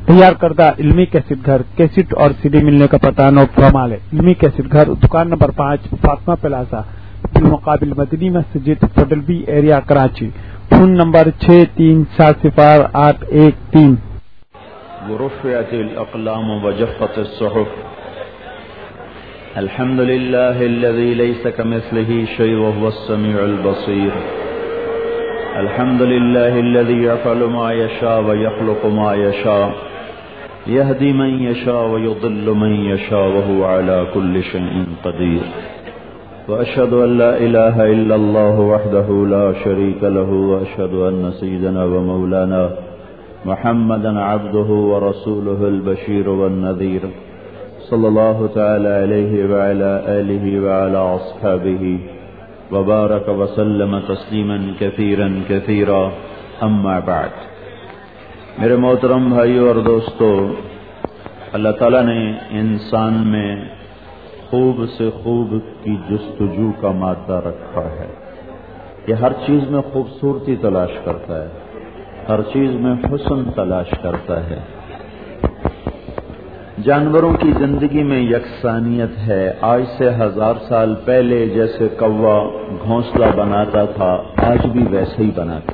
تیار کردہ علمی کیسٹ گھر، کیسٹ اور سی ڈی ملنے کا پتہ نوٹ فرما لیں۔ علمی کیسٹ گھر، دکان نمبر 5، فاطمہ پلازا، بالمقابل مدنی مسجد، federal B area, Karachi. Phone number 63708113۔ ورفعت الأقلام وجفت الصحف الحمد لله الذي ليس كمثله شيء وهو السميع البصير الحمد لله الذي يفعل ما يشاء ويخلق ما يشاء يهدي من يشاء ويضل من يشاء وهو على كل شيء قدير وأشهد أن لا إله إلا الله وحده لا شريك له وأشهد أن سيدنا ومولانا محمدا عبده ورسوله البشير والنذير صلى الله تعالى عليه وعلى آله وعلى أصحابه وبارك وسلم تسلیما كثيرا كثيرا اما بعد۔ میرے محترم بھائیو اور دوستو، اللہ تعالیٰ نے انسان میں خوب سے خوب کی جستجو کا مادہ رکھا ہے۔ یہ ہر چیز میں خوبصورتی تلاش کرتا ہے، ہر چیز میں حسن تلاش کرتا ہے۔ جانوروں کی زندگی میں یکسانیت ہے۔ آج سے 1000 سال پہلے جیسے کوا گھونسلہ بناتا تھا، آج بھی ویسے ہی بناتا۔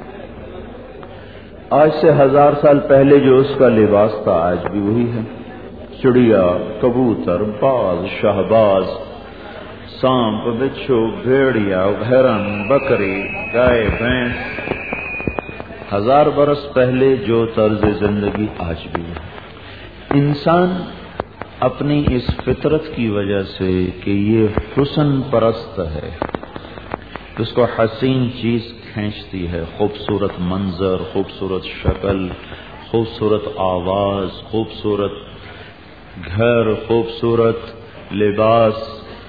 آج سے 1000 سال پہلے جو اس کا لباس تھا، آج بھی وہی ہے۔ چڑیا، کبوتر، باز، شہباز، سانپ، بچھو، بھیڑیا، ہرن، بکری، گائے، بھینس، 1000 برس پہلے جو طرز زندگی آج بھی ہے۔ انسان اپنی اس فطرت کی وجہ سے کہ یہ حسن پرست ہے، اس کو حسین چیز کھینچتی ہے، خوبصورت منظر، خوبصورت شکل، خوبصورت آواز، خوبصورت گھر، خوبصورت لباس۔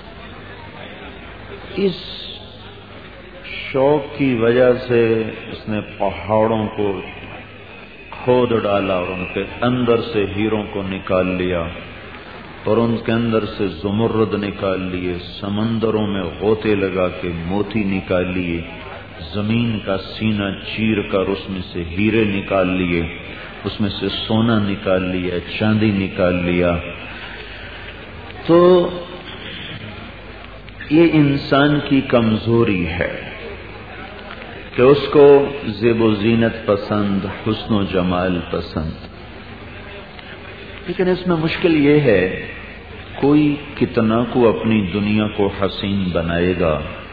اس شوق کی وجہ سے اس نے پہاڑوں کو کھود ڈالا اور ان کے اندر سے ہیروں کو نکال لیا اور ان کے اندر سے زمرد نکال لیے، سمندروں میں غوطے لگا کے موتی نکال لیے، زمین کا سینہ چیر کر اس میں سے ہیرے نکال لیے، اس میں سے سونا نکال لیا، چاندی نکال لیا۔ تو یہ انسان کی کمزوری ہے کہ اس کو زیب و زینت پسند، حسن و جمال پسند۔ لیکن اس میں مشکل یہ ہے، کوئی کتنا کو اپنی دنیا کو حسین بنائے گا،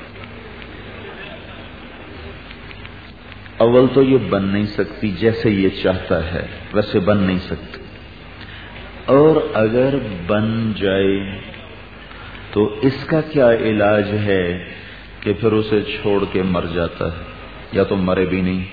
اول تو یہ بن نہیں سکتی جیسے یہ چاہتا ہے، ویسے بن نہیں سکتی، اور اگر بن جائے تو اس کا کیا علاج ہے کہ پھر اسے چھوڑ کے مر جاتا ہے، یا تو مرے بھی نہیں۔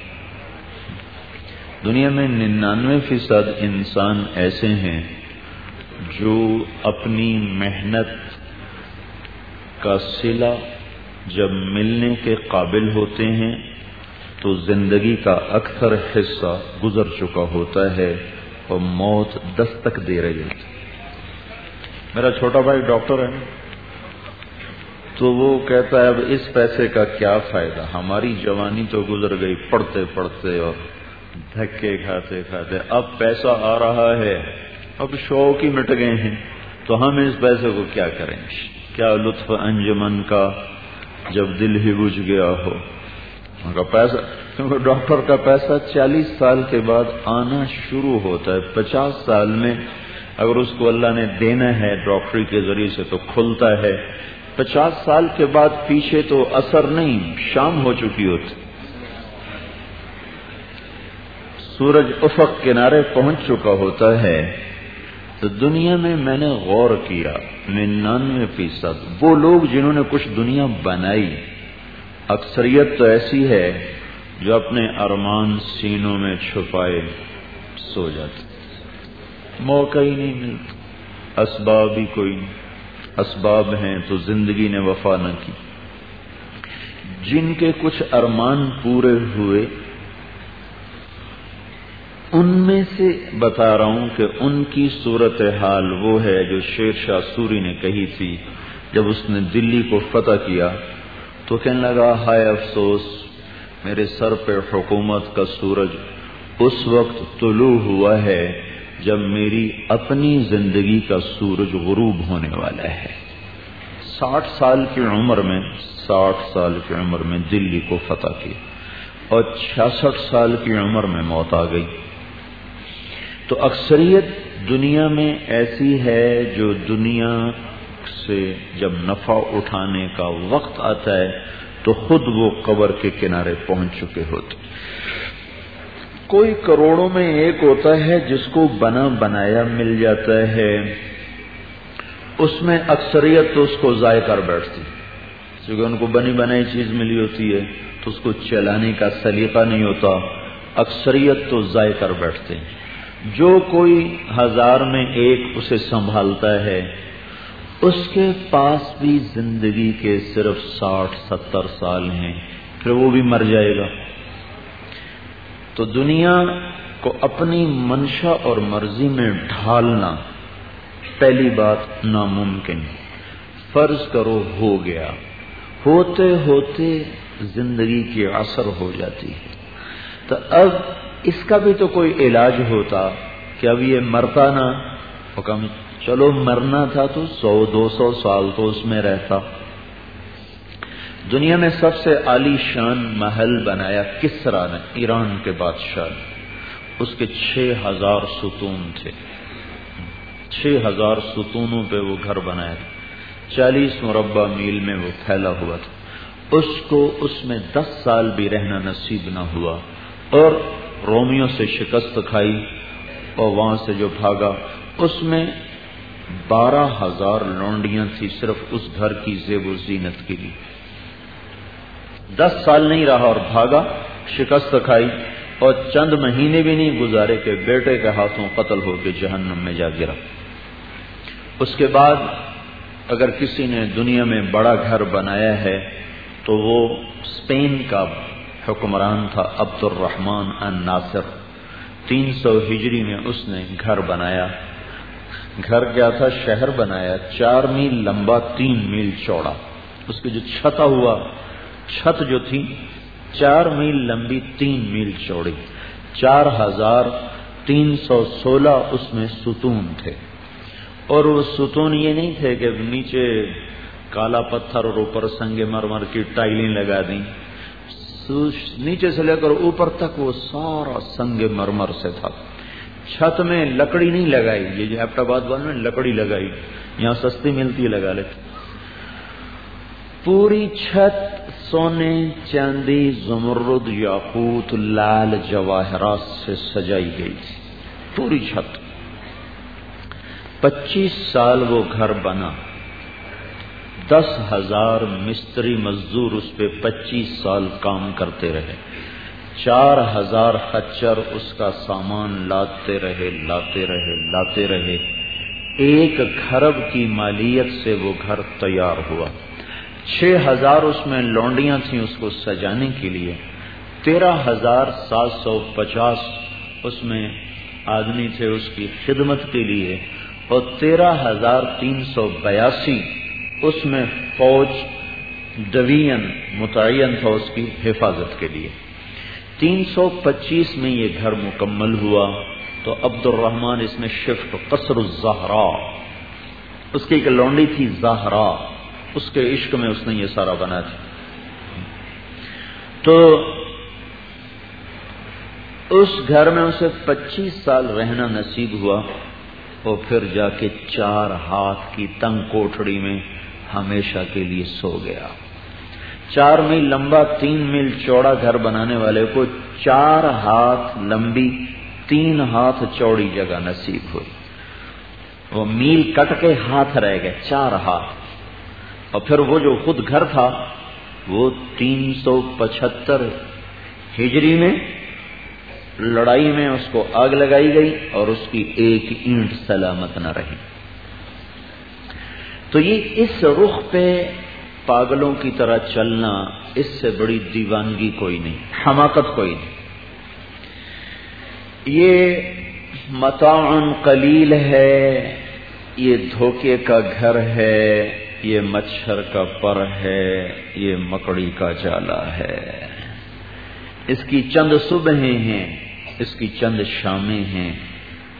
دنیا میں 99% انسان ایسے ہیں جو اپنی محنت کا صلہ جب ملنے کے قابل ہوتے ہیں تو زندگی کا اکثر حصہ گزر چکا ہوتا ہے اور موت دستک دے رہی ہے۔ میرا چھوٹا بھائی ڈاکٹر ہے، تو وہ کہتا ہے اب اس پیسے کا کیا فائدہ، ہماری جوانی تو گزر گئی پڑھتے پڑھتے اور دھکے کھاتے کھاتے، اب پیسہ آ رہا ہے، اب شوق ہی مٹ گئے ہیں، تو ہم اس پیسے کو کیا کریں گے؟ کیا لطف انجمن کا جب دل ہی بجھ گیا ہو۔ ان کا پیسہ، کیونکہ ڈاکٹر کا پیسہ 40 سال کے بعد آنا شروع ہوتا ہے، 50 سال میں اگر اس کو اللہ نے دینا ہے ڈاکٹری کے ذریعے سے تو کھلتا ہے، 50 سال کے بعد پیچھے تو اثر نہیں، شام ہو چکی ہوتی، سورج افق کنارے پہنچ چکا ہوتا ہے۔ تو دنیا میں نے غور کیا، 99% وہ لوگ جنہوں نے کچھ دنیا بنائی، اکثریت تو ایسی ہے جو اپنے ارمان سینوں میں چھپائے سو جاتے، موقع ہی نہیں ملتا، اسباب ہی کوئی نہیں، اسباب ہیں تو زندگی نے وفا نہ کی۔ جن کے کچھ ارمان پورے ہوئے، ان میں سے بتا رہا ہوں کہ ان کی صورتحال وہ ہے جو شیر شاہ سوری نے کہی تھی جب اس نے دلی کو فتح کیا، تو کہنے لگا ہائے افسوس، میرے سر پہ حکومت کا سورج اس وقت طلوع ہوا ہے جب میری اپنی زندگی کا سورج غروب ہونے والا ہے۔ 60 سال کی عمر میں دلی کو فتح کی اور 66 سال کی عمر میں موت آ گئی۔ تو اکثریت دنیا میں ایسی ہے جو دنیا سے جب نفع اٹھانے کا وقت آتا ہے تو خود وہ قبر کے کنارے پہنچ چکے ہوتے۔ کوئی کروڑوں میں ایک ہوتا ہے جس کو بنا بنایا مل جاتا ہے، اس میں اکثریت تو اس کو ضائع کر بیٹھتی، کیونکہ ان کو بنی بنائی چیز ملی ہوتی ہے تو اس کو چلانے کا سلیقہ نہیں ہوتا، اکثریت تو ضائع کر بیٹھتے ہیں۔ جو کوئی 1000 میں ایک اسے سنبھالتا ہے، اس کے پاس بھی زندگی کے صرف 60-70 سال ہیں، پھر وہ بھی مر جائے گا۔ تو دنیا کو اپنی منشا اور مرضی میں ڈھالنا پہلی بات ناممکن۔ فرض کرو ہو گیا، ہوتے ہوتے زندگی کی عصر ہو جاتی ہے، تو اب اس کا بھی تو کوئی علاج ہوتا کہ اب یہ مرتا نہ، حکم چلو مرنا تھا تو 100-200 سال تو اس میں رہتا۔ دنیا میں سب سے عالی شان محل بنایا کسرا نے، ایران کے بادشاہ نے، اس کے 6000 ستون تھے، 6000 ستونوں پہ وہ گھر بنایا تھا، 40 مربع میل میں وہ پھیلا ہوا تھا۔ اس کو اس میں 10 سال بھی رہنا نصیب نہ ہوا اور رومیوں سے شکست کھائی اور وہاں سے جو بھاگا، اس میں 12,000 لونڈیاں تھی صرف اس گھر کی زیب و زینت کے لیے۔ 10 سال نہیں رہا اور بھاگا، شکست کھائی اور چند مہینے بھی نہیں گزارے کہ بیٹے کے ہاتھوں قتل ہو کے جہنم میں جا گرا۔ اس کے بعد اگر کسی نے دنیا میں بڑا گھر بنایا ہے تو وہ اسپین کا حکمران تھا عبد الرحمن الناصر۔ 300 ہجری میں اس نے گھر بنایا۔ گھر کیا تھا؟ شہر بنایا، 4 میل لمبا، 3 میل چوڑا۔ اس کی جو چھت جو تھی 4 میل لمبی، 3 میل چوڑی، 4316 اس میں ستون تھے۔ اور وہ ستون یہ نہیں تھے کہ نیچے کالا پتھر اور اوپر سنگ مرمر کی ٹائلیں لگا دیں، نیچے سے لے کر اوپر تک وہ سارا سنگ مرمر سے تھا۔ چھت میں لکڑی نہیں لگائی، یہ جو ایبٹ آباد والوں نے لکڑی لگائی، یہاں سستی ملتی ہے لگا لیتے۔ پوری چھت سونے، چاندی، زمرد، یاقوت، لال جواہرات سے سجائی گئی تھی، پوری چھت۔ 25 سال وہ گھر بنا، 10,000 مستری مزدور اس پہ 25 سال کام کرتے رہے، 4,000 خچر اس کا سامان لاتے رہے۔ 1 کھرب کی مالیت سے وہ گھر تیار ہوا۔ 6,000 اس میں لونڈیاں تھیں اس کو سجانے کے لیے، 13,750 اس میں آدمی تھے اس کی خدمت کے لیے، اور 13,382 اس میں فوج ڈویژن متعین تھا اس کی حفاظت کے لیے۔ 325 میں یہ گھر مکمل ہوا تو عبد الرحمن اس میں شفٹ، قصر الزہرا، اس کی ایک لونڈی تھی زہرا، اس کے عشق میں اس نے یہ سارا بنا تھا۔ تو اس گھر میں اسے 25 سال رہنا نصیب ہوا اور پھر جا کے 4 ہاتھ کی تنگ کوٹھڑی میں ہمیشہ کے لیے سو گیا۔ 4 میل لمبا، 3 میل چوڑا گھر بنانے والے کو 4 ہاتھ لمبی، 3 ہاتھ چوڑی جگہ نصیب ہوئی۔ وہ میل کٹ کے ہاتھ رہ گئے، 4 ہاتھ۔ اور پھر وہ جو خود گھر تھا وہ 375 ہجری میں لڑائی میں اس کو آگ لگائی گئی اور اس کی ایک اینٹ سلامت نہ رہی۔ تو یہ اس رخ پہ پاگلوں کی طرح چلنا، اس سے بڑی دیوانگی کوئی نہیں، حماقت کوئی نہیں۔ یہ متاع قلیل ہے، یہ دھوکے کا گھر ہے، یہ مچھر کا پر ہے، یہ مکڑی کا جالا ہے۔ اس کی چند صبحیں ہیں، اس کی چند شامیں ہیں،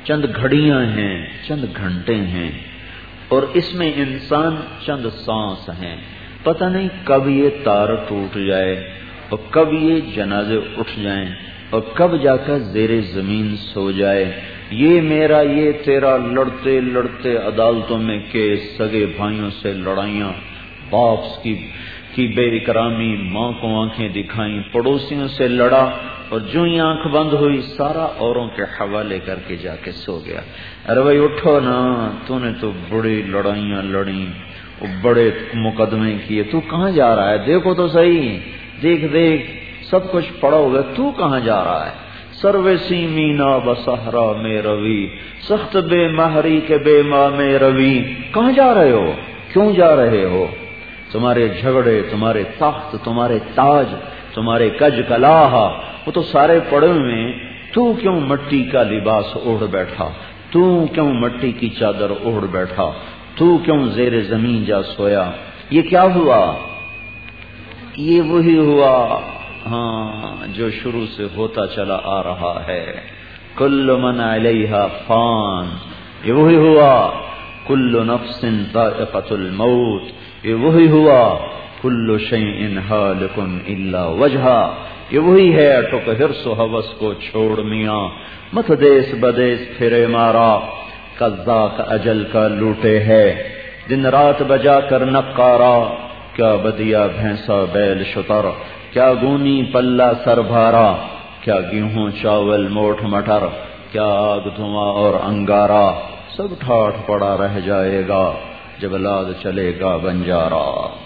چند گھڑیاں ہیں، چند گھنٹے ہیں، اور اس میں انسان چند سانس ہیں. پتہ نہیں کب یہ تار ٹوٹ جائے اور کب یہ جنازے اٹھ جائیں اور کب جا کر زیر زمین سو جائے. یہ میرا یہ تیرا، لڑتے لڑتے عدالتوں میں کیس، سگے بھائیوں سے لڑائیاں، باپ کی بے اکرامی، ماں کو آنکھیں دکھائیں، پڑوسیوں سے لڑا، اور جو ہی آنکھ بند ہوئی سارا اوروں کے حوالے کر کے جا کے سو گیا. ارے بھائی اٹھو نا، تو نے تو بڑی لڑائیاں لڑیں، بڑے مقدمے کیے، تو کہاں جا رہا ہے؟ دیکھو تو صحیح، دیکھ سب کچھ پڑا ہوگا، تو کہاں جا رہا ہے؟ سروسی مینا بصحرا میں روی، سخت بے مہری کے بے ماں میں روی. کہاں جا رہے ہو؟ کیوں جا رہے ہو؟ تمہارے جھگڑے، تمہارے تخت، تمہارے تاج، تمہارے کج کلاہ، وہ تو سارے پڑے ہوئے. تو کیوں مٹی کا لباس اوڑھ بیٹھا؟ تو کیوں مٹی کی چادر اوڑھ بیٹھا؟ تو کیوں زیر زمین جا سویا؟ یہ کیا ہوا؟ یہ وہی ہوا ہاں جو شروع سے ہوتا چلا آ رہا ہے. کل من علیہا فان، یہ وہی ہوا. کل نفس ذائقۃ الموت، یہ وہی ہوا. کل شیء ہالک الا وجہہ، یہ وہی ہے. ٹک حرص و ہوس کو چھوڑ میاں، مت دیس بدیس پھرے مارا. قذاق اجل کا لوٹے ہے، دن رات بجا کر نقارا. کیا بدیا بھینسا بیل شتر، کیا گونی پلہ سر بھارا. کیا گیہوں چاول موٹھ مٹر، کیا آگ دھواں اور انگارا. سب ٹھاٹھ پڑا رہ جائے گا جب لاد چلے گا بنجارا.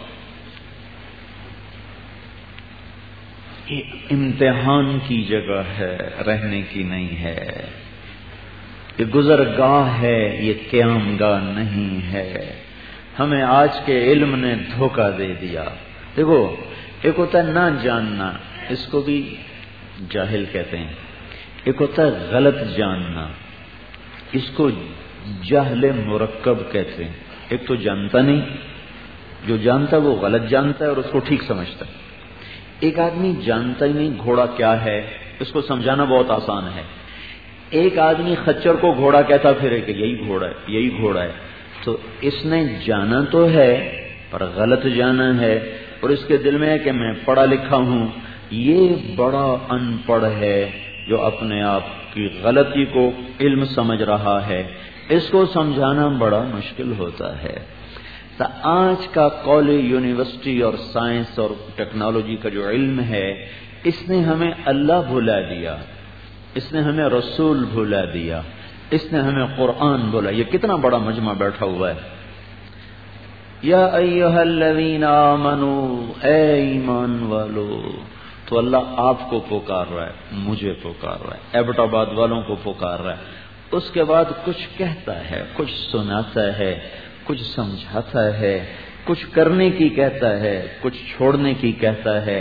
یہ امتحان کی جگہ ہے، رہنے کی نہیں ہے. یہ گزرگاہ ہے، یہ قیام گاہ نہیں ہے. ہمیں آج کے علم نے دھوکہ دے دیا. دیکھو، ایک ہوتا ہے نہ جاننا، اس کو بھی جاہل کہتے ہیں. ایک ہوتا ہے غلط جاننا، اس کو جہل مرکب کہتے ہیں. ایک تو جانتا نہیں، جو جانتا ہے وہ غلط جانتا ہے اور اس کو ٹھیک سمجھتا ہے. ایک آدمی جانتا ہی نہیں گھوڑا کیا ہے، اس کو سمجھانا بہت آسان ہے. ایک آدمی خچر کو گھوڑا کہتا پھرے کہ یہی گھوڑا ہے، یہی گھوڑا ہے. تو اس نے جانا تو ہے پر غلط جانا ہے، اور اس کے دل میں ہے کہ میں پڑھا لکھا ہوں. یہ بڑا ان پڑھ ہے جو اپنے آپ کی غلطی کو علم سمجھ رہا ہے. اس کو سمجھانا بڑا مشکل ہوتا ہے. تو آج کا کالج، یونیورسٹی اور سائنس اور ٹیکنالوجی کا جو علم ہے، اس نے ہمیں اللہ بھلا دیا، اس نے ہمیں رسول بھلا دیا، اس نے ہمیں قرآن بولا. یہ کتنا بڑا مجمع بیٹھا ہوا ہے. یا ایھا الذین آمنوا، اے ایمان والو. تو اللہ آپ کو پکار رہا ہے، مجھے پکار رہا ہے، ایبٹ آباد والوں کو پکار رہا ہے. اس کے بعد کچھ کہتا ہے، کچھ سناتا ہے، کچھ سمجھاتا ہے، کچھ کرنے کی کہتا ہے، کچھ چھوڑنے کی کہتا ہے.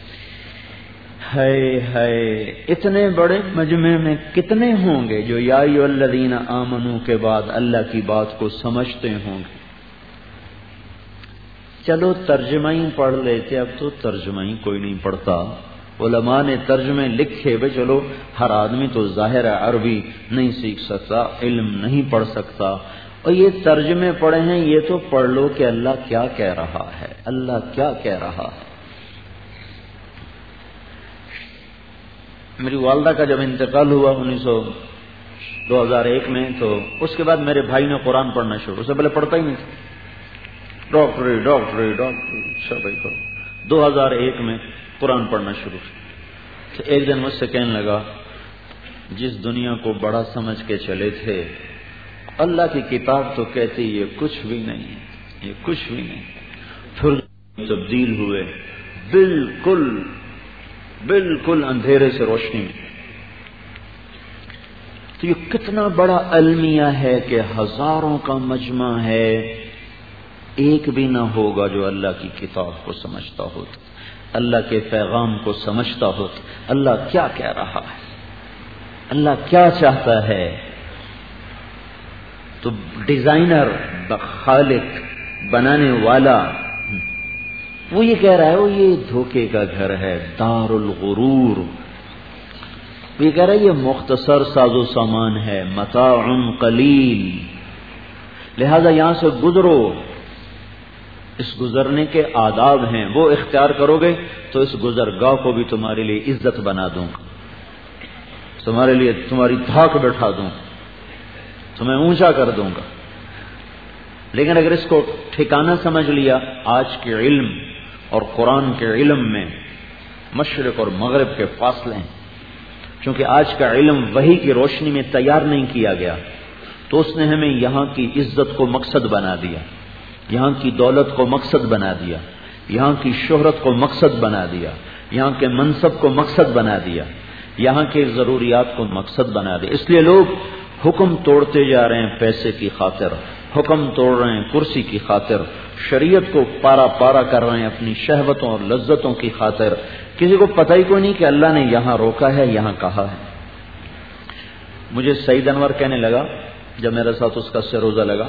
ہے اتنے بڑے مجمع میں کتنے ہوں گے جو یا ایھا الذین آمنوا کے بعد اللہ کی بات کو سمجھتے ہوں گے؟ چلو ترجمہ ہی پڑھ لیتے، اب تو ترجمہ ہی کوئی نہیں پڑھتا. علماء نے ترجمے لکھے، بھئی چلو ہر آدمی تو ظاہر ہے عربی نہیں سیکھ سکتا، علم نہیں پڑھ سکتا، اور یہ ترجمے پڑھے ہیں، یہ تو پڑھ لو کہ اللہ کیا کہہ رہا ہے، اللہ کیا کہہ رہا ہے. میری والدہ کا جب انتقال ہوا 2001 میں، تو اس کے بعد میرے بھائی نے قرآن پڑھنا شروع. اس سے پہلے پڑھتا ہی نہیں تھا. ڈاکٹری اچھا بھائی کرو. 2001 میں قرآن پڑھنا شروع. تو ایک دن مجھ سے کہنے لگا، جس دنیا کو بڑا سمجھ کے چلے تھے، اللہ کی کتاب تو کہتی یہ کچھ بھی نہیں ہے، یہ کچھ بھی نہیں. پھر تبدیل ہوئے بالکل اندھیرے سے روشنی میں. تو یہ کتنا بڑا المیہ ہے کہ ہزاروں کا مجمع ہے، ایک بھی نہ ہوگا جو اللہ کی کتاب کو سمجھتا ہو، اللہ کے پیغام کو سمجھتا ہو. اللہ کیا کہہ رہا ہے، اللہ کیا چاہتا ہے. تو ڈیزائنر، خالق، بنانے والا، وہ یہ کہہ رہا ہے وہ یہ دھوکے کا گھر ہے، دار الغرور. یہ کہہ رہا ہے یہ مختصر ساز و سامان ہے، متاع قلیل، لہذا یہاں سے گزرو، اس گزرنے کے آداب ہیں، وہ اختیار کرو گے تو اس گزرگاہ کو بھی تمہارے لیے عزت بنا دوں گا، تمہارے لیے تمہاری دھاک بٹھا دوں گا، تمہیں اونچا کر دوں گا۔ لیکن اگر اس کو ٹھکانہ سمجھ لیا، آج کے علم اور قرآن کے علم میں مشرق اور مغرب کے فاصلے ہیں، چونکہ آج کا علم وحی کی روشنی میں تیار نہیں کیا گیا، تو اس نے ہمیں یہاں کی عزت کو مقصد بنا دیا، یہاں کی دولت کو مقصد بنا دیا، یہاں کی شہرت کو مقصد بنا دیا، یہاں کے منصب کو مقصد بنا دیا، یہاں کے ضروریات کو مقصد بنا دیا۔ اس لیے لوگ حکم توڑتے جا رہے ہیں پیسے کی خاطر، حکم توڑ رہے ہیں کرسی کی خاطر، شریعت کو پارا پارا کر رہے ہیں اپنی شہوتوں اور لذتوں کی خاطر، کسی کو پتہ ہی کوئی نہیں کہ اللہ نے یہاں روکا ہے، یہاں کہا ہے۔ مجھے سعید انور کہنے لگا جب میرے ساتھ اس کا سروزہ لگا،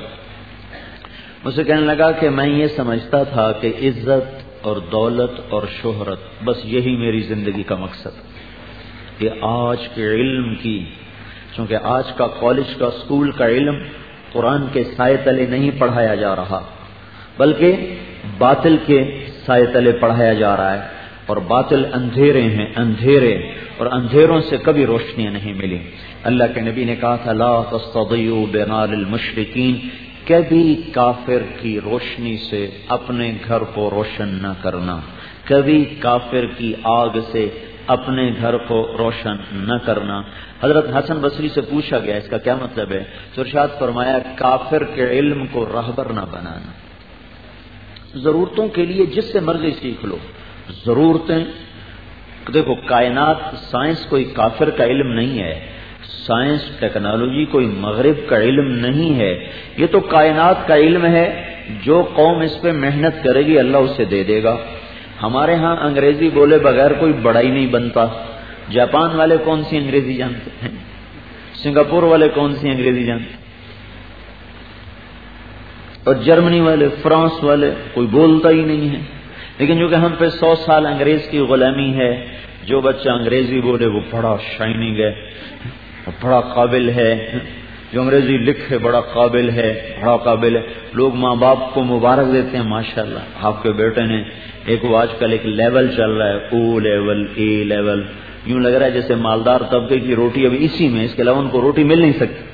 مجھے کہنے لگا کہ میں یہ سمجھتا تھا کہ عزت اور دولت اور شہرت بس یہی میری زندگی کا مقصد، کہ آج کے علم کی، چونکہ آج کا کالج کا اسکول کا علم قرآن کے سائے تلے نہیں پڑھایا جا رہا، بلکہ باطل کے سائے تلے پڑھایا جا رہا ہے، اور باطل اندھیرے ہیں، اندھیرے، اور اندھیروں سے کبھی روشنیاں نہیں ملی۔ اللہ کے نبی نے کہا تھا لا تستضیئوا بنار المشرکین، کبھی کافر کی روشنی سے اپنے گھر کو روشن نہ کرنا، کبھی کافر کی آگ سے اپنے گھر کو روشن نہ کرنا۔ حضرت حسن بصری سے پوچھا گیا اس کا کیا مطلب ہے، تو ارشاد فرمایا کافر کے علم کو راہبر نہ بنانا، ضرورتوں کے لیے جس سے مرضی سیکھ لو، ضرورتیں دیکھو، کائنات سائنس کوئی کافر کا علم نہیں ہے، سائنس ٹیکنالوجی کوئی مغرب کا علم نہیں ہے، یہ تو کائنات کا علم ہے، جو قوم اس پہ محنت کرے گی اللہ اسے دے دے گا۔ ہمارے ہاں انگریزی بولے بغیر کوئی بڑا ہی نہیں بنتا، جاپان والے کون سی انگریزی جانتے ہیں، سنگاپور والے کون سی انگریزی جانتے ہیں، اور جرمنی والے، فرانس والے کوئی بولتا ہی نہیں ہے۔ لیکن جو کہ ہم پہ 100 سال انگریز کی غلامی ہے، جو بچہ انگریزی بولے وہ بڑا شائننگ ہے، بڑا قابل ہے، جو انگریزی لکھے بڑا قابل ہے، بڑا قابل ہے۔ لوگ ماں باپ کو مبارک دیتے ہیں، ماشاءاللہ آپ کے بیٹے نے ایک وہ آج کل ایک لیول چل رہا ہے، او لیول، اے لیول، یوں لگ رہا ہے جیسے مالدار طبقے کی روٹی ابھی اسی میں، اس کے علاوہ ان کو روٹی مل نہیں سکتی۔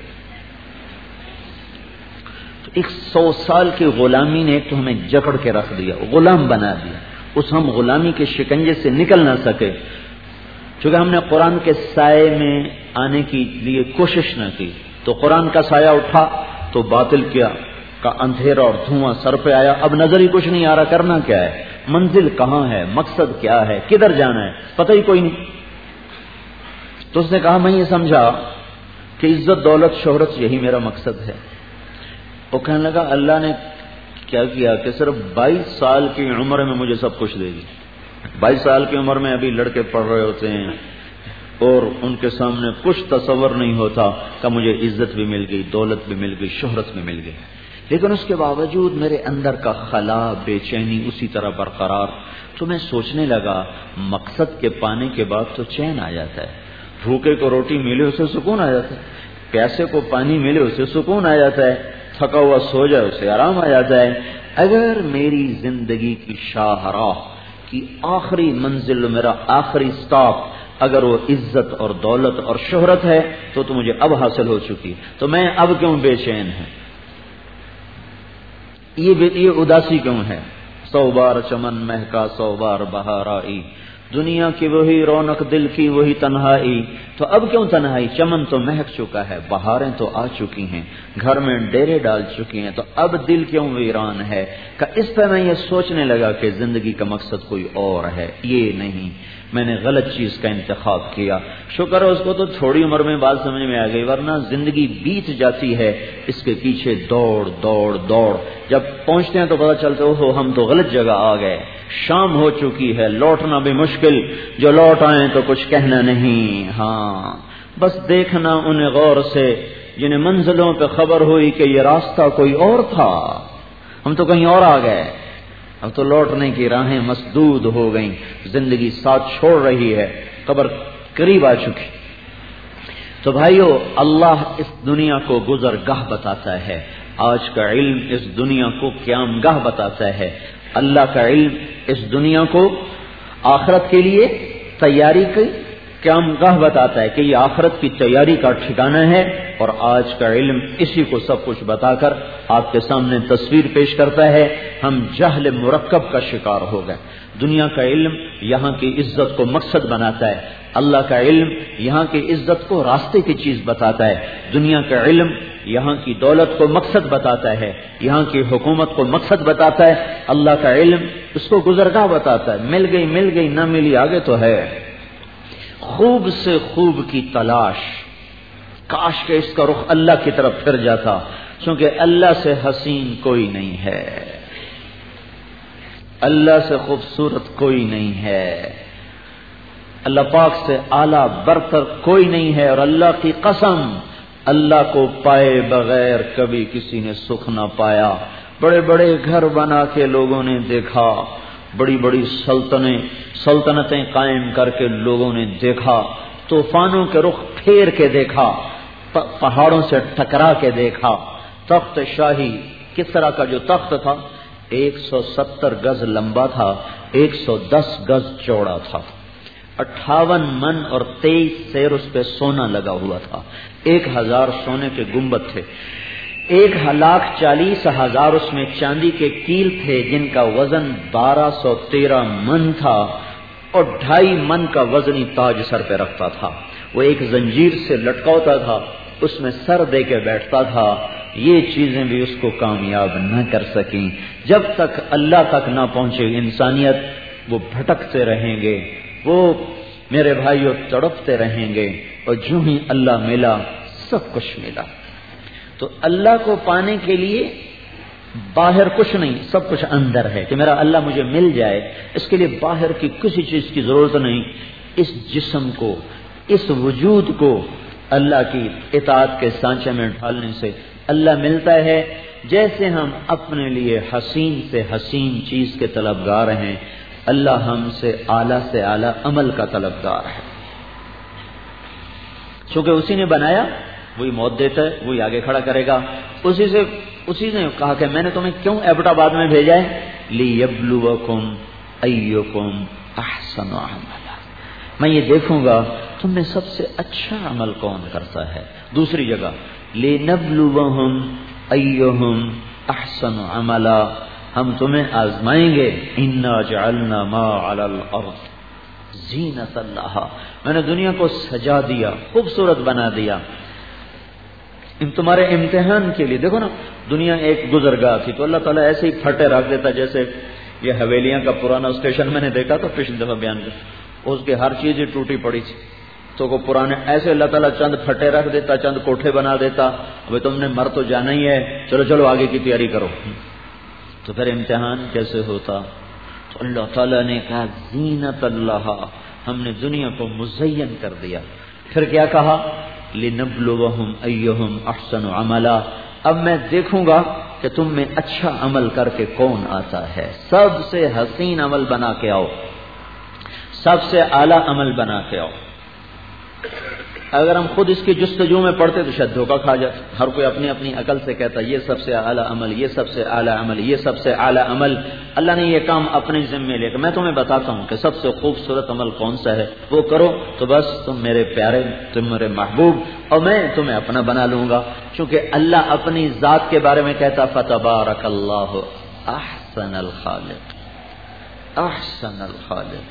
تو 100 سال کی غلامی نے ایک تو ہمیں جکڑ کے رکھ دیا، غلام بنا دیا، اس ہم غلامی کے شکنجے سے نکل نہ سکے، چونکہ ہم نے قرآن کے سائے میں آنے کے لیے کوشش نہ کی، تو قرآن کا سایہ اٹھا تو باطل کا اندھیرا اور دھواں سر پہ آیا، اب نظر ہی کچھ نہیں آ رہا کرنا کیا ہے، منزل کہاں ہے، مقصد کیا ہے، کدھر جانا ہے، پتہ ہی کوئی نہیں۔ تو اس نے کہا میں یہ سمجھا کہ عزت دولت شہرت یہی میرا مقصد ہے۔ وہ کہنے لگا اللہ نے کیا کیا کہ صرف 22 سال کی عمر میں مجھے سب کچھ دے دی۔ 22 سال کی عمر میں ابھی لڑکے پڑھ رہے ہوتے ہیں اور ان کے سامنے کچھ تصور نہیں ہوتا کہ مجھے عزت بھی مل گئی، دولت بھی مل گئی، شہرت بھی مل گئی، لیکن اس کے باوجود میرے اندر کا خلا، بے چینی اسی طرح برقرار۔ تو میں سوچنے لگا مقصد کے پانے کے بعد تو چین آ جاتا ہے، بھوکے کو روٹی ملے اسے سکون آ جاتا ہے، پیاسے کو پانی ملے اسے سکون آ جاتا ہے، تھکا ہوا سو جائے اسے آرام آ جاتا ہے۔ اگر میری زندگی کی شاہراہ کی آخری منزل، میرا آخری سٹاپ اگر وہ عزت اور دولت اور شہرت ہے تو مجھے اب حاصل ہو چکی، تو میں اب کیوں بے چین ہوں، یہ اداسی کیوں ہے؟ 100 بار چمن مہکا 100 بار بہار آئی، دنیا کی وہی رونق دل کی وہی تنہائی، تو اب کیوں تنہائی؟ چمن تو مہک چکا ہے، بہاریں تو آ چکی ہیں، گھر میں ڈیرے ڈال چکی ہیں، تو اب دل کیوں ویران ہے؟ کہ اس پہ میں یہ سوچنے لگا کہ زندگی کا مقصد کوئی اور ہے، یہ نہیں، میں نے غلط چیز کا انتخاب کیا۔ شکر ہے اس کو تو تھوڑی عمر میں بات سمجھ میں آ گئی، ورنہ زندگی بیت جاتی ہے اس کے پیچھے دوڑ دوڑ دوڑ، جب پہنچتے ہیں تو پتہ چلتا ہے ہم تو غلط جگہ آ گئے، شام ہو چکی ہے، لوٹنا بھی مشکل، جو لوٹ آئیں تو کچھ کہنا نہیں، ہاں بس دیکھنا انہیں غور سے جنہیں منزلوں پہ خبر ہوئی کہ یہ راستہ کوئی اور تھا، ہم تو کہیں اور آ گئے، اب تو لوٹنے کی راہیں مسدود ہو گئیں، زندگی ساتھ چھوڑ رہی ہے، قبر قریب آ چکی، تو بھائیو، اللہ اس دنیا کو گزرگاہ بتاتا ہے، آج کا علم اس دنیا کو قیام گاہ بتاتا ہے، اللہ کا علم اس دنیا کو آخرت کے لیے تیاری کی قیام گاہ بتاتا ہے کہ یہ آخرت کی تیاری کا ٹھکانہ ہے، اور آج کا علم اسی کو سب کچھ بتا کر آپ کے سامنے تصویر پیش کرتا ہے۔ ہم جہل مرکب کا شکار ہو گئے۔ دنیا کا علم یہاں کی عزت کو مقصد بناتا ہے، اللہ کا علم یہاں کی عزت کو راستے کی چیز بتاتا ہے۔ دنیا کا علم یہاں کی دولت کو مقصد بتاتا ہے، یہاں کی حکومت کو مقصد بتاتا ہے، اللہ کا علم اس کو گزرگاہ بتاتا ہے۔ مل گئی نہ ملی آگے تو ہے۔ خوب سے خوب کی تلاش، کاش کہ اس کا رخ اللہ کی طرف پھر جاتا، کیونکہ اللہ سے حسین کوئی نہیں ہے، اللہ سے خوبصورت کوئی نہیں ہے، اللہ پاک سے اعلیٰ برتر کوئی نہیں ہے، اور اللہ کی قسم، اللہ کو پائے بغیر کبھی کسی نے سکھ نہ پایا۔ بڑے بڑے گھر بنا کے لوگوں نے دیکھا، بڑی بڑی سلطنتیں قائم کر کے لوگوں نے دیکھا، طوفانوں کے رخ پھیر کے دیکھا، پہاڑوں سے ٹکرا کے دیکھا۔ تخت شاہی کسرا کا جو تخت تھا 170 گز لمبا تھا، 110 گز چوڑا تھا، 58 من اور 23 سیر اس پہ سونا لگا ہوا تھا، 1000 سونے کے گنبد تھے، 1,40,000 اس میں چاندی کے کیل تھے جن کا وزن 1213 من تھا، اور 2.5 من کا وزنی تاج سر پہ رکھتا تھا۔ وہ ایک زنجیر سے لٹکا ہوتا تھا، اس میں سر دے کے بیٹھتا تھا۔ یہ چیزیں بھی اس کو کامیاب نہ کر سکیں۔ جب تک اللہ تک نہ پہنچے انسانیت، وہ بھٹکتے رہیں گے، وہ میرے بھائیوں تڑپتے رہیں گے، اور جو ہی اللہ ملا سب کچھ ملا۔ تو اللہ کو پانے کے لیے باہر کچھ نہیں، سب کچھ اندر ہے کہ میرا اللہ مجھے مل جائے۔ اس کے لیے باہر کی کسی چیز کی ضرورت نہیں۔ اس جسم کو، اس وجود کو اللہ کی اطاعت کے سانچے میں ڈھالنے سے اللہ ملتا ہے۔ جیسے ہم اپنے لیے حسین سے حسین چیز کے طلبگار ہیں، اللہ ہم سے اعلیٰ عمل کا طلبگار ہے، چونکہ اسی نے بنایا، وہی موت دیتا ہے، وہی آگے کھڑا کرے گا۔ اسی نے کہا کہ میں نے تمہیں کیوں ایبٹ آباد میں بھیجا ہے، لِيَبْلُوَكُمْ أَيُّكُمْ أَحْسَنُ عَمَلًا، میں یہ دیکھوں گا تم میں سب سے اچھا عمل کون کرتا ہے۔ دوسری جگہ لِنَبْلُوَهُمْ أَيُّهُمْ أَحْسَنُ عَمَلًا، ہم تمہیں آزمائیں گے۔ إِنَّا جَعَلْنَا مَا عَلَى الْأَرْضِ زِينَةً لَهَا، میں نے دنیا کو سجا دیا، خوبصورت بنا دیا تمہارے امتحان کے لیے۔ دیکھو نا، دنیا ایک گزرگاہ تھی، تو اللہ تعالیٰ ایسے ہی پھٹے رکھ دیتا، جیسے یہ حویلیاں کا پرانا اسٹیشن میں نے دیکھا تھا پچھلی دفعہ بیان کر، اس کی ہر چیز ہی ٹوٹی پڑی تھی، تو وہ پرانے ایسے اللہ تعالیٰ چند پھٹے رکھ دیتا، چند کوٹھے بنا دیتا، ابھی تم نے مر تو جانا ہی ہے، چلو آگے کی تیاری کرو۔ تو پھر امتحان کیسے ہوتا؟ تو اللہ تعالیٰ نے کہا زینت اللہ، ہم نے دنیا کو مزین کر دیا۔ پھر کیا کہا؟ لِنَبْلُوَهُمْ أَيُّهُمْ أَحْسَنُ عَمَلًا، اب میں دیکھوں گا کہ تم میں اچھا عمل کر کے کون آتا ہے، سب سے حسین عمل بنا کے آؤ، سب سے اعلیٰ عمل بنا کے آؤ۔ اگر ہم خود اس کی جستجو میں پڑھتے تو شاید دھوکہ کھا جاتے، ہر کوئی اپنی اپنی عقل سے کہتا یہ سب سے اعلیٰ عمل، یہ سب سے اعلیٰ عمل، یہ سب سے اعلیٰ عمل۔ اللہ نے یہ کام اپنے ذمے لے کر، میں تمہیں بتاتا ہوں کہ سب سے خوبصورت عمل کون سا ہے، وہ کرو تو بس تم میرے پیارے، تم میرے محبوب، اور میں تمہیں اپنا بنا لوں گا۔ چونکہ اللہ اپنی ذات کے بارے میں کہتا فتبارک اللہ احسن الخالق، احسن الخالق،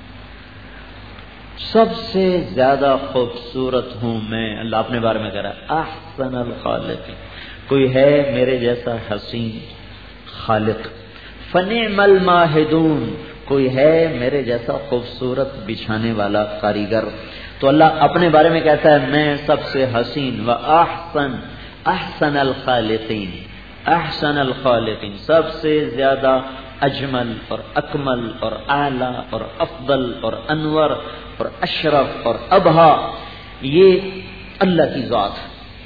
سب سے زیادہ خوبصورت ہوں میں، اللہ اپنے بارے میں کہہ رہا ہے احسن الخالق، کوئی ہے میرے جیسا حسین خالق؟ فنعم الماہدون، کوئی ہے میرے جیسا خوبصورت بچھانے والا کاریگر؟ تو اللہ اپنے بارے میں کہتا ہے میں سب سے حسین و احسن الخالقین، احسن الخالقین، سب سے زیادہ اجمل اور اکمل اور اعلیٰ اور افضل اور انور اور اشرف اور ابہا، یہ اللہ کی ذات۔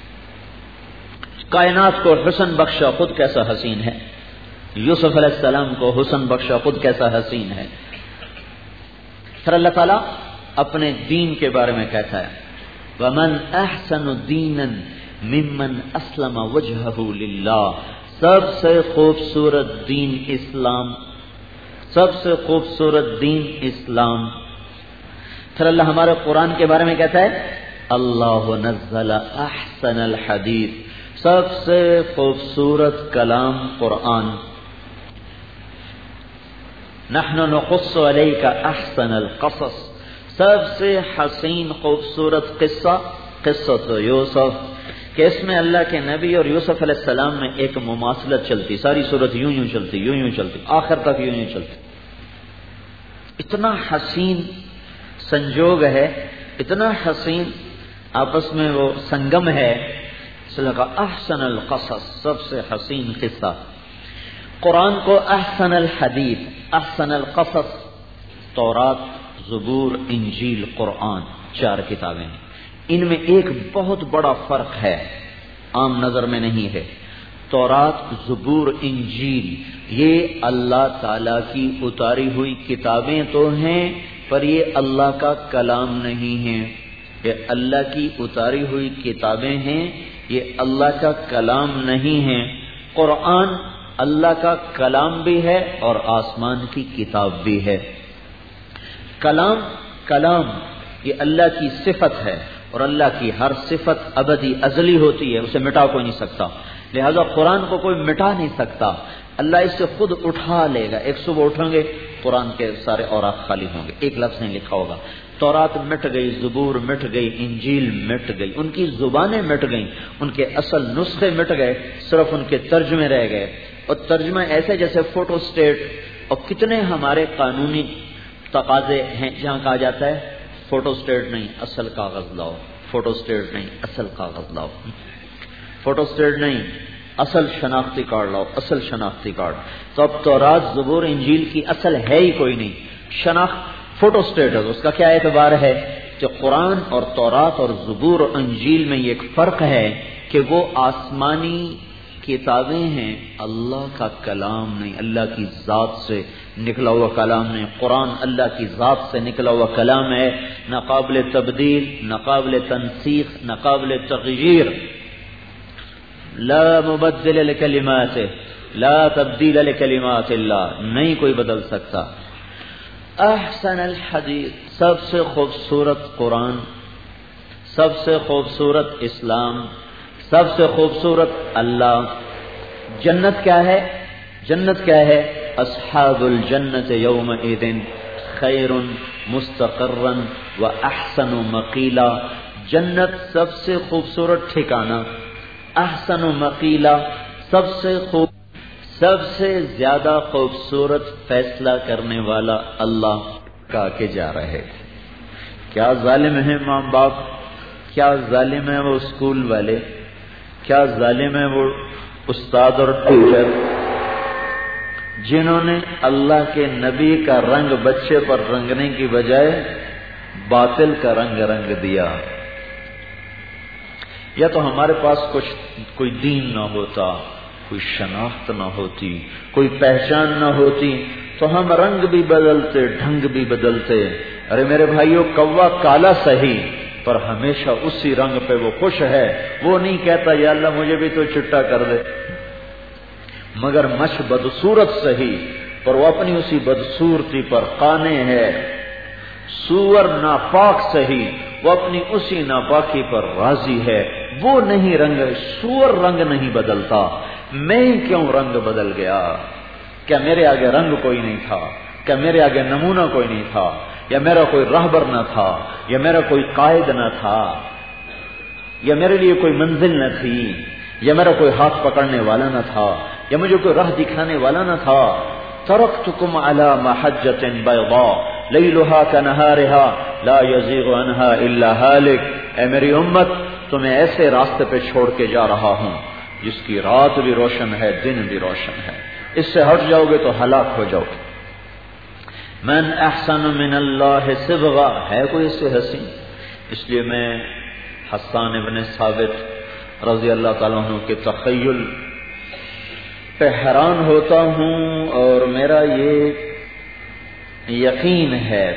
کائنات کو حسن بخشا خود کیسا حسین ہے، یوسف علیہ السلام کو حسن بخشا خود کیسا حسین ہے۔ پھر اللہ تعالیٰ اپنے دین کے بارے میں کہتا ہے ومن احسن دینا ممن اسلم وجهه للہ، سب سے خوبصورت دین اسلام، سب سے خوبصورت دین اسلام۔ پھر اللہ ہمارے قرآن کے بارے میں کہتا ہے اللہ نزل احسن الحدیث، سب سے خوبصورت کلام قرآن۔ نحن نقص علیک احسن القصص، سب سے حسین خوبصورت قصہ قصۃ یوسف، کہ اس میں اللہ کے نبی اور یوسف علیہ السلام میں ایک مماثلت چلتی، ساری صورت یوں یوں چلتی، یوں یوں چلتی، آخر تک یوں یوں چلتی۔ اتنا حسین سنجوگ ہے، اتنا حسین آپس میں وہ سنگم ہے، اس لیے کہا احسن القصص، سب سے حسین قصہ۔ قرآن کو احسن الحدیث، احسن القصص، تورات، زبور، انجیل، قرآن، 4 کتابیں ہیں۔ ان میں ایک بہت بڑا فرق ہے، عام نظر میں نہیں ہے۔ تورات، زبور، انجیل یہ اللہ تعالی کی اتاری ہوئی کتابیں تو ہیں، پر یہ اللہ کا کلام نہیں ہے۔ یہ اللہ کی اتاری ہوئی کتابیں ہیں، یہ اللہ کا کلام نہیں ہے۔ قرآن اللہ کا کلام بھی ہے اور آسمان کی کتاب بھی ہے۔ کلام یہ اللہ کی صفت ہے، اور اللہ کی ہر صفت ابدی ازلی ہوتی ہے، اسے مٹا کوئی نہیں سکتا، لہذا قرآن کو کوئی مٹا نہیں سکتا۔ اللہ اس سے خود اٹھا لے گا۔ ایک صبح اٹھیں گے قرآن کے سارے اوراق خالی ہوں گے، ایک لفظ نہیں لکھا ہوگا۔ تورات مٹ گئی، زبور مٹ گئی، انجیل مٹ گئی، ان کی زبانیں مٹ گئیں، ان کے اصل نسخے مٹ گئے، صرف ان کے ترجمے رہ گئے، اور ترجمہ ایسے جیسے فوٹو اسٹیٹ۔ اور کتنے ہمارے قانونی تقاضے ہیں جہاں کہا جاتا ہے فوٹو اسٹیٹ نہیں، اصل کاغذ لاؤ، فوٹو اسٹیٹ نہیں، اصل کاغذ لاؤ، فوٹو اسٹیٹ نہیں، اصل شناختی کارڈ لاؤ، اصل شناختی کارڈ۔ تو اب تورات، زبور، انجیل کی اصل ہے ہی کوئی نہیں، شناخت فوٹو اسٹیٹ ہے۔ اس کا کیا اعتبار ہے کہ قرآن اور تورات اور زبور اور انجیل میں یہ ایک فرق ہے کہ وہ آسمانی کتابیں ہیں، اللہ کا کلام نہیں، اللہ کی ذات سے نکلا ہوا کلام نہیں۔ قرآن اللہ کی ذات سے نکلا ہوا کلام ہے، نہ قابل تبدیل، نہ قابل تنسیخ، نہ قابل تغییر۔ لا مبدل لکلمات، لا تبدیل لکلمات اللہ، نہیں کوئی بدل سکتا۔ احسن الحدیث، سب سے خوبصورت قرآن، سب سے خوبصورت اسلام، سب سے خوبصورت اللہ۔ جنت کیا ہے؟ جنت کیا ہے؟ اصحاب الجنت یومئذ خیر مستقرا واحسن مقیلا، جنت سب سے خوبصورت ٹھکانہ، احسن مقیلا سب سے زیادہ خوبصورت فیصلہ کرنے والا اللہ کا کے جا رہے۔ کیا ظالم ہیں ماں باپ، کیا ظالم ہیں وہ اسکول والے، کیا ظالم ہیں وہ استاد اور ٹیچر جنہوں نے اللہ کے نبی کا رنگ بچے پر رنگنے کی بجائے باطل کا رنگ رنگ دیا۔ یا تو ہمارے پاس کوئی دین نہ ہوتا، کوئی شناخت نہ ہوتی، کوئی پہچان نہ ہوتی، تو ہم رنگ بھی بدلتے، ڈھنگ بھی بدلتے۔ ارے میرے بھائیو، کوا کالا صحیح پر ہمیشہ اسی رنگ پہ وہ خوش ہے، وہ نہیں کہتا یا اللہ مجھے بھی تو چٹا کر دے۔ مگر مچھ بدصورت صحیح پر وہ اپنی اسی بدصورتی پر قانع ہے۔ سور ناپاک صحیح، وہ اپنی اسی ناپاکی پر راضی ہے۔ وہ نہیں رنگ، سور رنگ نہیں بدلتا، میں کیوں رنگ بدل گیا؟ کیا میرے آگے رنگ کوئی نہیں تھا؟ کیا میرے آگے نمونہ کوئی نہیں تھا؟ یا میرا کوئی راہبر نہ تھا؟ یا میرا کوئی قائد نہ تھا؟ یا میرے لیے کوئی منزل نہ تھی؟ یا میرا کوئی ہاتھ پکڑنے والا نہ تھا؟ یا مجھے کوئی راہ دکھانے والا نہ تھا؟ ترکتکم علی محجۃ بیضاء لیلھا کنہارھا لا یزیغ عنہا الا ہالک، اے میری امت تمہیں ایسے راستے پہ چھوڑ کے جا رہا ہوں جس کی رات بھی روشن ہے، دن بھی روشن ہے، اس سے ہٹ جاؤ گے تو ہلاک ہو جاؤ گے۔ من احسن من اللہ صبغہ، ہے کوئی اس سے حسین؟ اس لیے میں حسان ابن ثابت رضی اللہ تعالیٰ عنہ کے تخیل پہ حیران ہوتا ہوں، اور میرا یہ یقین ہے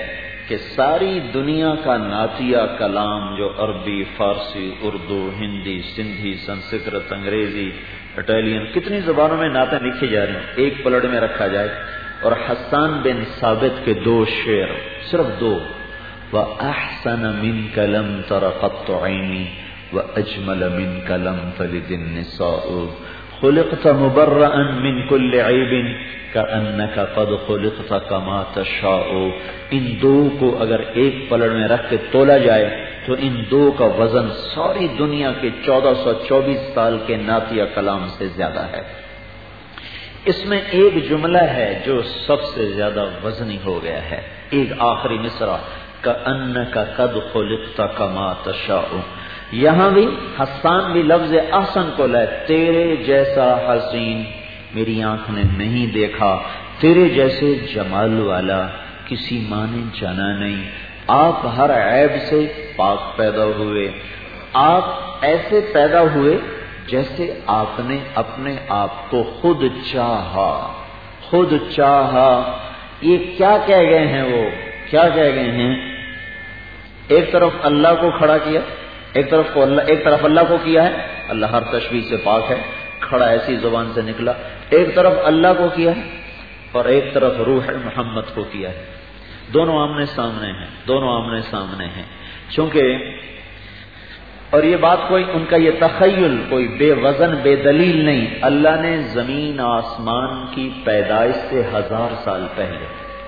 کہ ساری دنیا کا نعتیہ کلام جو عربی، فارسی، اردو، ہندی، سندھی، سنسکرت، انگریزی، اٹالین، کتنی زبانوں میں نعتیں لکھی جا رہی ہیں، ایک پلڑ میں رکھا جائے اور حسان بن ثابت کے 2 شعر، صرف 2، وَأَحْسَنَ مِنْكَ لَمْ تَرَ قَطُّ عَيْنِي وَأَجْمَلَ مِنْكَ لَمْ تَلِدِ النِّسَاءُ خُلِقْتَ مُبَرَّأً مِنْ كُلِّ عَيْبٍ كَأَنَّكَ قَدْ خُلِقْتَ كَمَا تَشَاءُ۔ ان 2 کو اگر ایک پلڑ میں رکھ کے تولا جائے تو ان 2 کا وزن ساری دنیا کے 1424 سال کے نعتیہ کلام سے زیادہ ہے۔ اس میں ایک جملہ ہے جو سب سے زیادہ وزنی ہو گیا ہے، ایک آخری مصرع کأنک قد خلقت کما تشاء۔ یہاں بھی حسان بھی لفظ احسن کو لائے، تیرے جیسا حسین میری آنکھ نے نہیں دیکھا، تیرے جیسے جمال والا کسی ماں نے جانا نہیں، آپ ہر عیب سے پاک پیدا ہوئے، آپ ایسے پیدا ہوئے جیسے آپ نے اپنے آپ کو خود چاہا، خود چاہا۔ یہ کیا کہہ گئے ہیں، وہ کیا کہہ گئے ہیں؟ ایک طرف اللہ کو کھڑا کیا، ایک طرف اللہ کو کیا ہے، اللہ ہر تشبیہ سے پاک ہے، کھڑا ایسی زبان سے نکلا، ایک طرف اللہ کو کیا ہے اور ایک طرف روح محمد کو کیا ہے، دونوں آمنے سامنے ہیں، دونوں آمنے سامنے ہیں۔ چونکہ اور یہ بات کوئی ان کا یہ تخیل کوئی بے وزن بے دلیل نہیں، اللہ نے زمین آسمان کی پیدائش سے 1000 سال پہلے،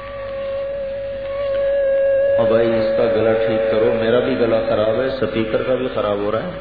اور بھائی اس کا گلا ٹھیک کرو، میرا بھی گلا خراب ہے، سپیکر کا بھی خراب ہو رہا ہے۔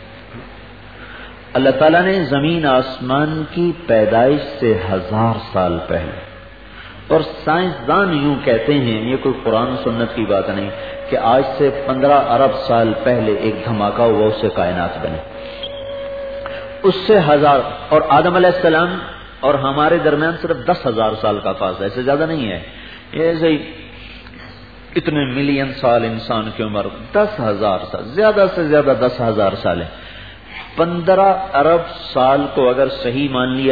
اللہ تعالیٰ نے زمین آسمان کی پیدائش سے 1000 سال پہلے، اور سائنسدان یوں کہتے ہیں، یہ کوئی قرآن سنت کی بات نہیں، کہ آج سے 15 ارب سال پہلے ایک دھماکہ ہوا، اس سے کائنات بنے، اس سے 1000، اور آدم علیہ السلام اور ہمارے درمیان صرف 10,000 سال کا فاصلہ، ایسے زیادہ نہیں ہے، یہ ایسے اتنے ملین سال انسان کی عمر، 10,000 سال، زیادہ سے زیادہ 10,000 سال ہے۔ 15 ارب سال کو اگر صحیح مان لیا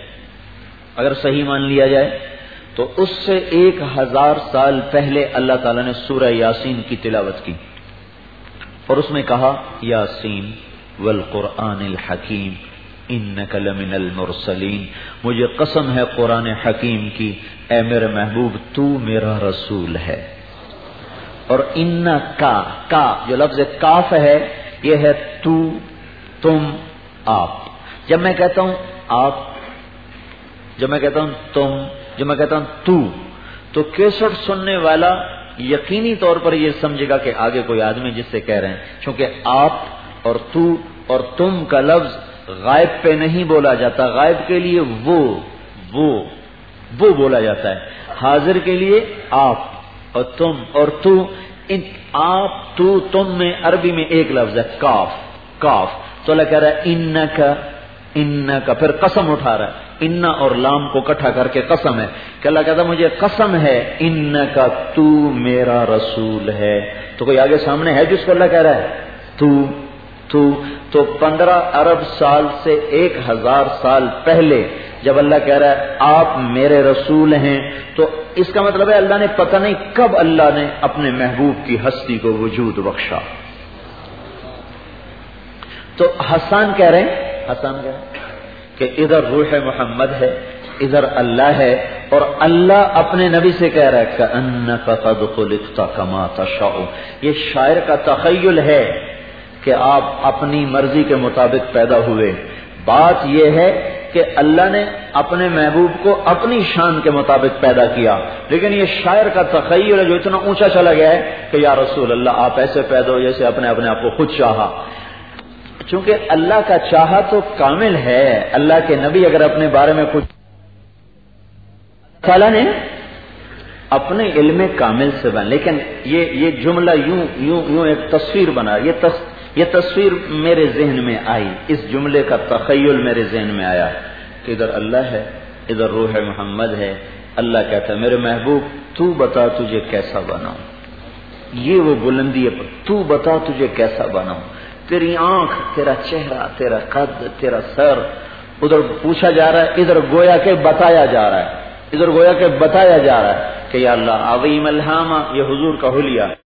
جائے تو اس سے 1000 سال پہلے اللہ تعالیٰ نے سورہ یاسین کی تلاوت کی، اور اس میں کہا یاسین والقرآن الحکیم انک لمن المرسلین، مجھے قسم ہے قرآن حکیم کی، اے میرے محبوب تو میرا رسول ہے۔ اور ان کا جو لفظ کاف ہے یہ ہے تو، تم، آپ۔ جب میں کہتا ہوں آپ، جب میں کہتا ہوں تم، جب میں کہتا ہوں تو کیسٹ سننے والا یقینی طور پر یہ سمجھے گا کہ آگے کوئی آدمی جس سے کہہ رہے ہیں، چونکہ آپ اور تو اور تم کا لفظ غائب پہ نہیں بولا جاتا، غائب کے لیے وہ بولا جاتا ہے، حاضر کے لیے آپ اور تم اور تو۔ آپ تو تم میں عربی میں ایک لفظ ہے کاف، تو اللہ کہہ رہا ہے انکا، پھر قسم اٹھا رہا ہے، ان اور لام کو اکٹھا کر کے قسم ہے کہ اللہ کہتا ہے مجھے قسم ہے انکا تو میرا رسول ہے۔ تو کوئی آگے سامنے ہے جس کو اللہ کہہ رہا ہے تو 15 ارب سال سے 1000 سال پہلے جب اللہ کہہ رہا ہے آپ میرے رسول ہیں، تو اس کا مطلب ہے اللہ نے پتہ نہیں کب اللہ نے اپنے محبوب کی ہستی کو وجود بخشا۔ تو حسان کہہ رہے ہیں کہ ادھر روح محمد ہے، ادھر اللہ ہے، اور اللہ اپنے نبی سے کہہ رہا ہے کأنک قد خلقت کما تشاء۔ یہ شاعر کا تخیل ہے کہ آپ اپنی مرضی کے مطابق پیدا ہوئے، بات یہ ہے کہ اللہ نے اپنے محبوب کو اپنی شان کے مطابق پیدا کیا، لیکن یہ شاعر کا تخیل ہے جو اتنا اونچا چلا گیا ہے کہ یا رسول اللہ آپ ایسے پیدا ہو جیسے اپنے آپ کو خود چاہا۔ چونکہ اللہ کا چاہا تو کامل ہے، اللہ کے نبی اگر اپنے بارے میں کچھ، تعالیٰ نے اپنے علم کامل سے بنا، لیکن یہ جملہ یوں ایک تصویر بنا، یہ تصویر میرے ذہن میں آئی، اس جملے کا تخیل میرے ذہن میں آیا کہ ادھر اللہ ہے، ادھر روح محمد ہے، اللہ کہتا ہے میرے محبوب تو بتا تجھے کیسا بناؤں، یہ وہ بلندی ہے، تو بتا تجھے کیسا بناؤں، تیری آنکھ، تیرا چہرہ، تیرا قد، تیرا سر، ادھر پوچھا جا رہا ہے، ادھر گویا کہ بتایا جا رہا ہے، کہ یا اللہ عظیم الہامہ، یہ حضور کا حلیہ